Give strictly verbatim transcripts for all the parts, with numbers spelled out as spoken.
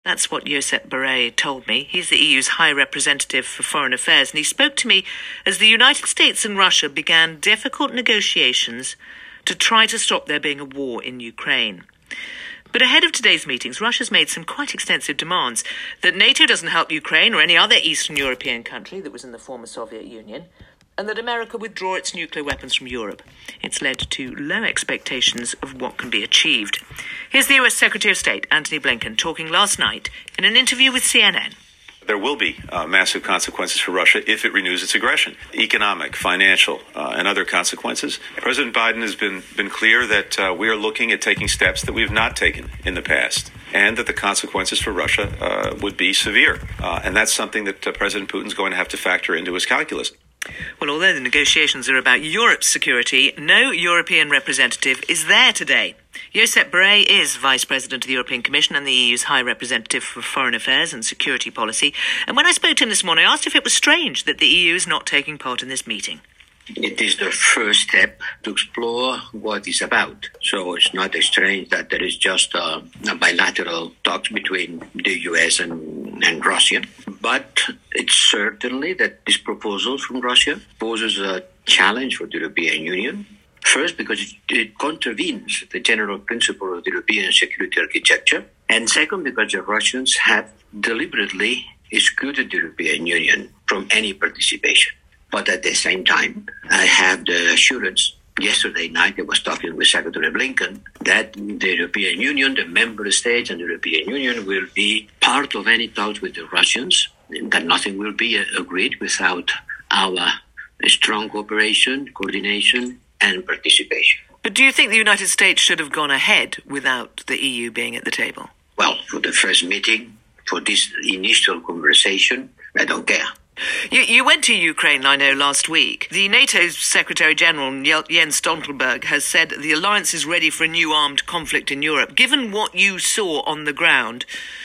That's what Josep Borrell told me. He's the E U's High Representative for Foreign Affairs, and he spoke to me as the United States and Russia began difficult negotiations to try to stop there being a war in Ukraine. But ahead of today's meetings, Russia's made some quite extensive demands that NATO doesn't help Ukraine or any other Eastern European country that was in the former Soviet Union, and that America withdraw its nuclear weapons from Europe. It's led to low expectations of what can be achieved. Here's the U S Secretary of State, Antony Blinken, talking last night in an interview with C N N. There will be uh, massive consequences for Russia if it renews its aggression, economic, financial, uh, and other consequences. President Biden has been, been clear that uh, we are looking at taking steps that we have not taken in the past, and that the consequences for Russia uh, would be severe. Uh, and that's something that uh, President Putin's going to have to factor into his calculus. Well, although the negotiations are about Europe's security, no European representative is there today. Josep Borrell is Vice President of the European Commission and the E U's High Representative for Foreign Affairs and Security Policy. And when I spoke to him this morning, I asked if it was strange that the E U is not taking part in this meeting. It is the first step to explore what it's about. So it's not strange that there is just a, a bilateral talks between the U S and, and Russia. But it's certainly that this proposal from Russia poses a challenge for the European Union. First, because it, it contravenes the general principle of the European security architecture. And second, because the Russians have deliberately excluded the European Union from any participation. But at the same time, I have the assurance, yesterday night I was talking with Secretary Blinken, that the European Union, the member states and the European Union will be part of any talks with the Russians, that nothing will be agreed without our strong cooperation, coordination and participation. But do you think the United States should have gone ahead without the E U being at the table? Well, for the first meeting, for this initial conversation, I don't care. You, you went to Ukraine, I know, last week. The NATO Secretary-General, Jens Stoltenberg, has said the alliance is ready for a new armed conflict in Europe. Given what you saw on the ground,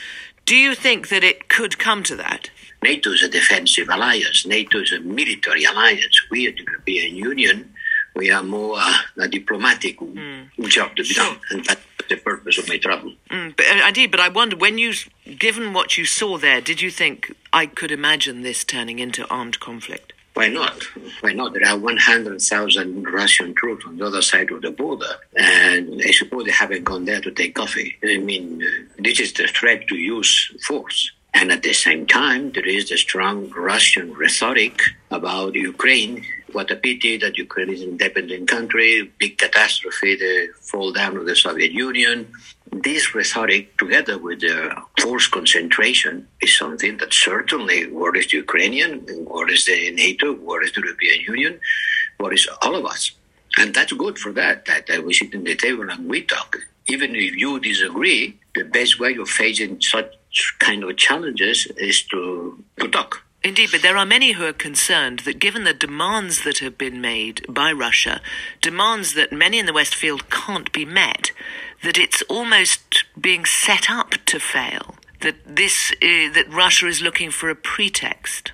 do you think that it could come to that? NATO is a defensive alliance. NATO is a military alliance. We at the European Union, we are more uh, a diplomatic mm. job to be done. And that's the purpose of my travel. Mm, but, uh, indeed, but I wonder, when you, given what you saw there, did you think, I could imagine this turning into armed conflict? Why not? Why not? There are one hundred thousand Russian troops on the other side of the border, and I suppose they haven't gone there to take coffee. I mean, uh, this is the threat to use force. And at the same time, there is the strong Russian rhetoric about Ukraine. What a pity that Ukraine is an independent country, big catastrophe, the fall down of the Soviet Union. This rhetoric, together with the force concentration, is something that certainly worries the Ukrainian, worries the NATO, worries the European Union, worries all of us. And that's good for that, that, that we sit in the table and we talk. Even if you disagree, the best way of facing such kind of challenges is to, to talk. Indeed, but there are many who are concerned that given the demands that have been made by Russia, demands that many in the West feel can't be met, that it's almost being set up to fail, that this uh, that Russia is looking for a pretext.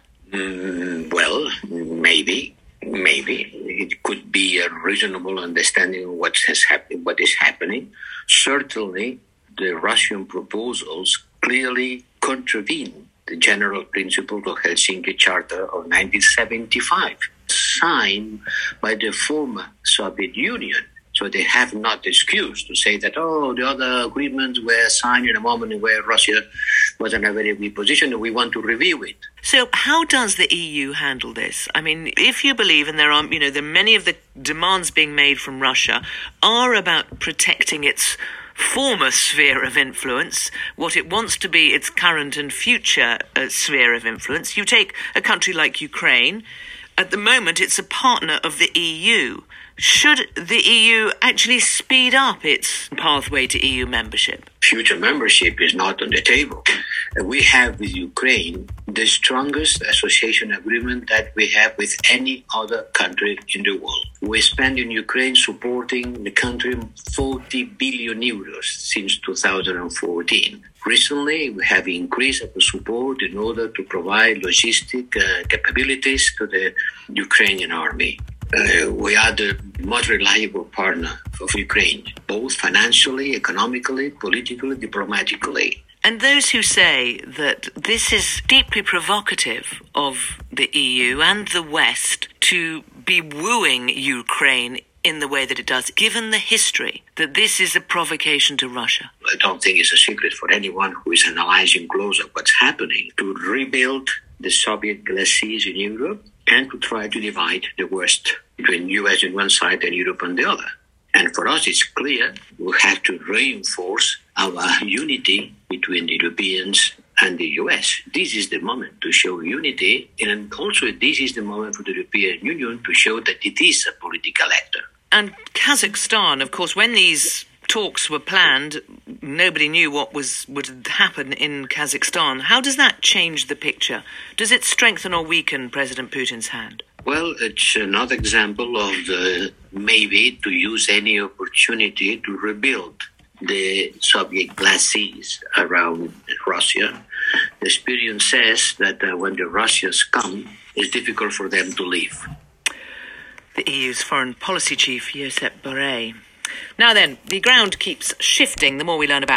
Mm, well, maybe, maybe. It could be a reasonable understanding of what has happened, what is happening. Certainly, the Russian proposals clearly contravene the general principles of Helsinki Charter of nineteen seventy-five, signed by the former Soviet Union. So they have not the excuse to say that, oh, the other agreements were signed in a moment where Russia was in a very weak position and we want to review it. So how does the E U handle this? I mean, if you believe, and there are, you know, there are many of the demands being made from Russia are about protecting its former sphere of influence, what it wants to be its current and future uh, sphere of influence. You take a country like Ukraine. At the moment, it's a partner of the E U. Should the E U actually speed up its pathway to E U membership? Future membership is not on the table. We have with Ukraine the strongest association agreement that we have with any other country in the world. We spend in Ukraine supporting the country forty billion euros since two thousand fourteen. Recently, we have increased our support in order to provide logistic uh, capabilities to the Ukrainian army. Uh, we are the most reliable partner of Ukraine, both financially, economically, politically, diplomatically. And those who say that this is deeply provocative of the E U and the West to be wooing Ukraine in the way that it does, given the history, that this is a provocation to Russia? I don't think it's a secret for anyone who is analyzing closer what's happening to rebuild the Soviet glacis in Europe and to try to divide the West between U S on one side and Europe on the other. And for us, it's clear we have to reinforce our unity between the Europeans and the U S. This is the moment to show unity, and also this is the moment for the European Union to show that it is a political actor. And Kazakhstan, of course, when these talks were planned, nobody knew what was would happen in Kazakhstan. How does that change the picture? Does it strengthen or weaken President Putin's hand? Well, it's another example of the maybe to use any opportunity to rebuild the Soviet glacis around Russia. The experience says that uh, when the Russians come, it's difficult for them to leave. The E U's foreign policy chief, Josep Borrell. Now then, the ground keeps shifting the more we learn about